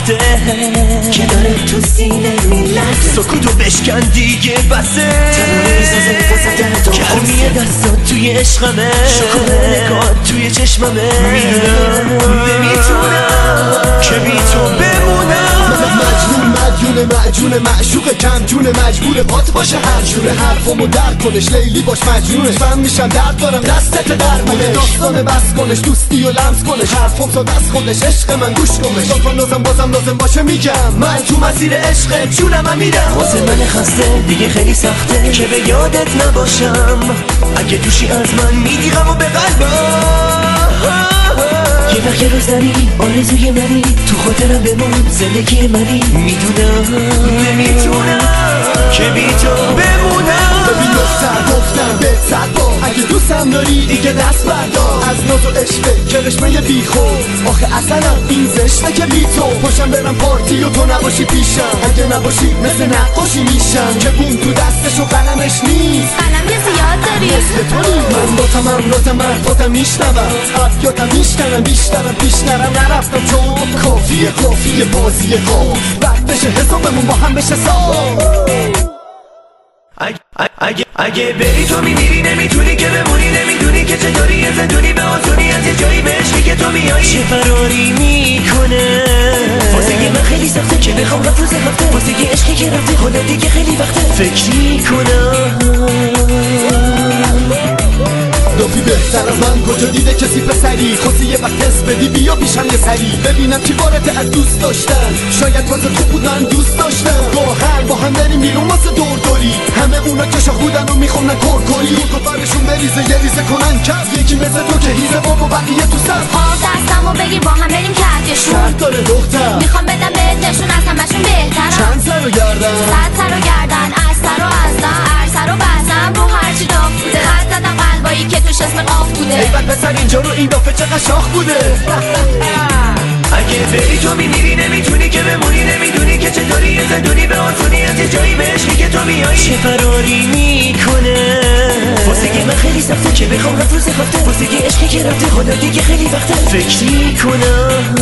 ساخته که داره تو سینه میلرزه، سکوتو بشکن دیگه بسه، گرمی دستات توی عشقمه، شکوه نگاه توی چشممه، میدونم نمیتونم که بی تو بمونم. مجنون معشوق کم جون، مجبور پات باشه هر جوره، حرفمو درک کنش، لیلی باش مجنونش، من میشم درد دارم دستت در منش، داستانه بس کنش، دوستی و لمس کنش، حرفم تا دست خودش، عشق من گوش کنش، داستان لازم بازم لازم باشه میگم، من تو مسیر عشق جونم میرم. واسه من خسته دیگه خیلی سخته که به یادت نباشم، اگه دوشی از من میگیرم و به قلبم، یه وقت روزنی آرزوی منی، تو خاطرم بمون زندگی منی، میدونم نمیتونم که بی تو بمونم. ببین گفتم به صد بار اگه دوستم داری دیگه دست بردار از ناز و عشقه، کرشمه بیخود آخه اصلا این زشته که بی تو پاشم برم پارتی و تو نباشی پیشم، اگه نباشی مثل نقاشی میشم که بوم تو دستش و قلمش نیست، قلم که زیاد داری مثل تو نیست، من لاتم حرفاتم میشنوم، ابیاتم میشکنم، بیشترم پیش نرفتم چون کافیه بازی خوب، وقتشه حسابمون با هم بشه صاف. اگه بری تو میمیری، نمیتونی که بمونی، نمیدونی که چطوری یه زندونی به آسونی از یه جایی به عشقی که تو میایی چه فراری میکنه، واسه من خیلی سخته که بخوام رفت روز هفته، واسه یه عشقی که رفته حالا دیگه خیلی وقته فکر میکنم. دافی بهتر از من کجا دیده کسی پسری، خواستی یه وقت حس بدی بیا پیشم یه سری، ببینم چی بارته از دوست داشتن، شاید واسه تو بود من دوست داشتم، با هم بریم بیرون واسه دوری، همه اونا که شاخودن و میخونن کرکری، تو برشون بریزه یه ریزه کنن کف، یکی مثل تو که هیزه بابا بقیه تو سر دستمو بگیر با هم بریم کهکشون، شرط داره دختر میخوام بدم بهت نشون از همشون بهترم، چند سر و گردن، صد سر و گردن، از سر و ازدن، ارسر و بزن رو هرچی داغ بوده، خط زدم قلبایی که توش اسم قاف بوده، ای بد پسر اینجا رو این دافه چقدر شاخ بوده. اگه بری تو میمیری، نمیتونی که بمونی، نمیدونی که چطوری یه زندونی به آسونی از یه جایی به عشقی که تو میایی چه فراری میکنه، واسه من خیلی سخته که بخوام رفت روز هفته، واسه یه عشقی که رفته حالا دیگه خیلی وقته فکر میکنم.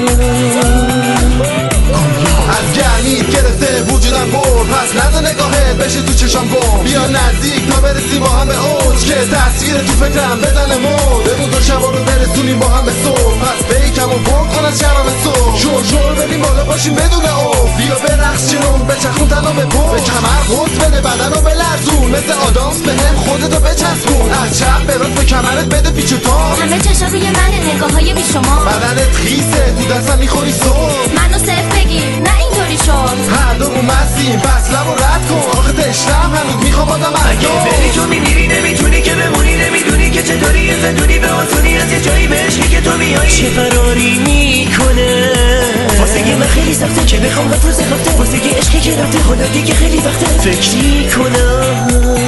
از گرمی گرفته وجودم پر، پس نده نگاهت بشه تو چشام گم، بیا نزدیک تا برسیم با هم به اوج، که تصویر تو فکرم بزنه مود، بمون دو شبا رو برسونیم با هم به صبح، پس بیکم و پرد کن از شرم صبح، شور بریم بالا باشیم بدون اوف، بیا برقص جنون بچخون تنو به پل، به کمر قوت بده بدن رو بلرزون، مثل آدامس به هم خودتو بچسبون، از چپ به راست به کمرت بده پیچ و تاب، همه چشا روی منه نگاه های بی شما، بدنت خیسه تو دستم میخوری صبح، منو صرف بگیر نه اینطوری شد، هر دومون مستیم پس لبو رد کن، آخه تشنم هنوز میخوام آدم از اگه بری تو میمیری، نمیتونی که بمونی، نمیدونی که چطوری یه زندونی به آسونی از یه جایی به عشقی که تو میایی چه فراری میکنه، واسه من خیلی سخته که بخوام رفت روز هفته، واسه یه عشقی که رفته حالا دیگه خیلی وقته فکر میکنم.